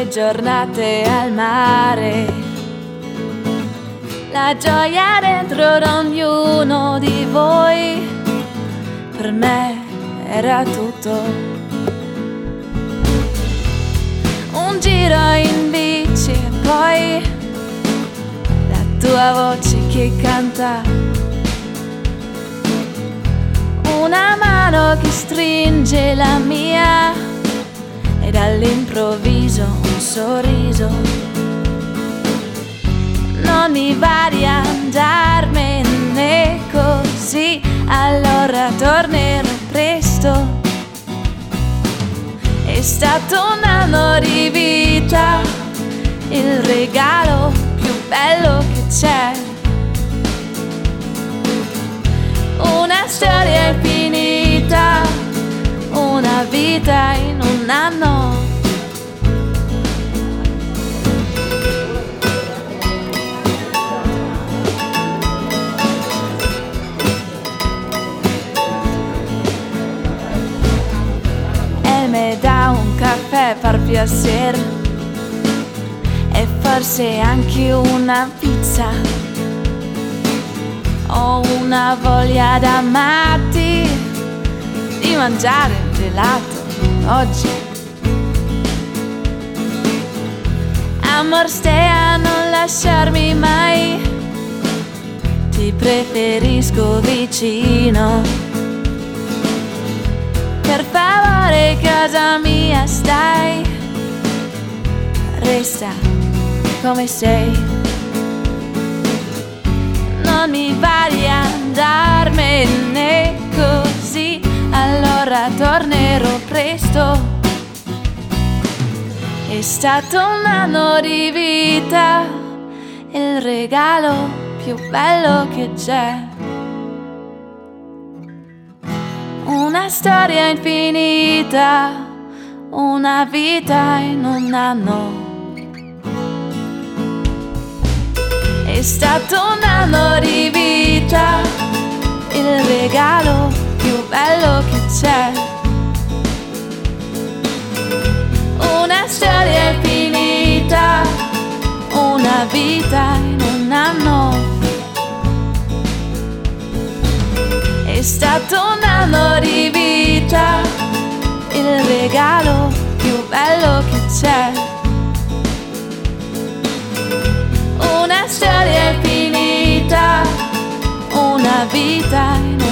le giornate al mare, la gioia dentro da ognuno di voi, per me era tutto. Un giro in bici e poi la tua voce che canta, una mano che stringe la mia ed all'improvviso un sorriso. Non mi va di andarmene così, allora tornerò presto. È stato un anno di vita, il regalo più bello che c'è. Una storia infinita, una vita in un anno. E me dà un caffè per piacere e forse anche una pizza. Ho una voglia da matti di mangiare il gelato oggi. Amor, stai a non lasciarmi mai, ti preferisco vicino. Per favore, casa mia stai, resta come sei. Non mi va di andarmene così, allora tornerò presto. È stato un anno di vita, il regalo più bello che c'è. Una storia infinita, una vita in un anno. È stato un anno di vita, il regalo più bello che c'è. Una storia infinita, una vita in un anno. È stato un anno di vita, il regalo più bello che c'è. Una storia infinita, una vita in